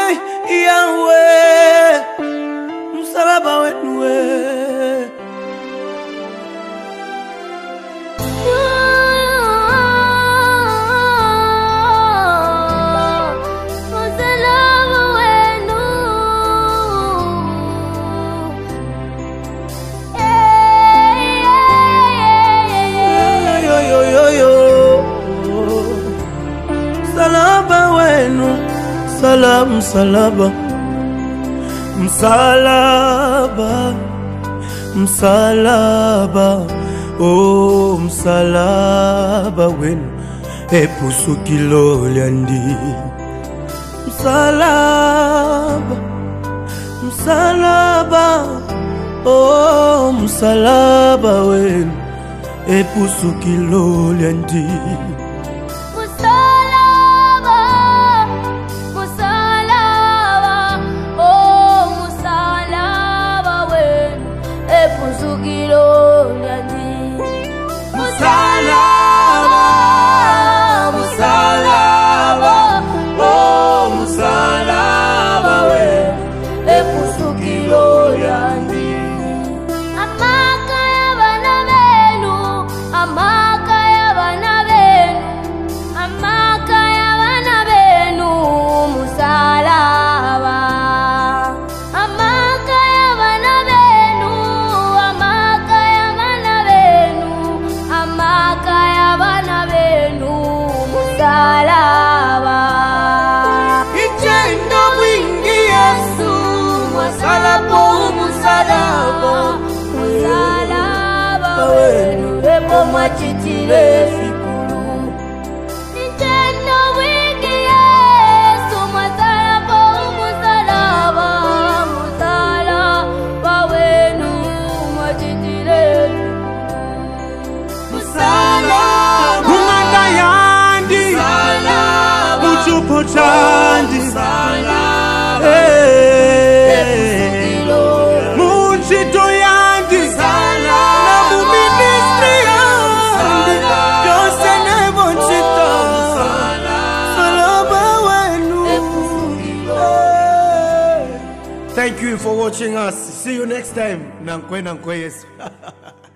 Yahweh, msalaba wenu msalaba, msalaba, msalaba, oh msalaba wenu epusukilo lyandi. Msalaba, msalaba, oh msalaba wenu epusukilo lyandi. Mwachitile fikulu Nintendo wingi Yesu Msalaba, msalaba, msalaba wenu Mwachitile fikulu Msalaba Umanda yandi Msalaba Muchupo chandi Msalaba Muchito yandi Msalaba Thank you for watching us. See you next time. Nankwe Yesu.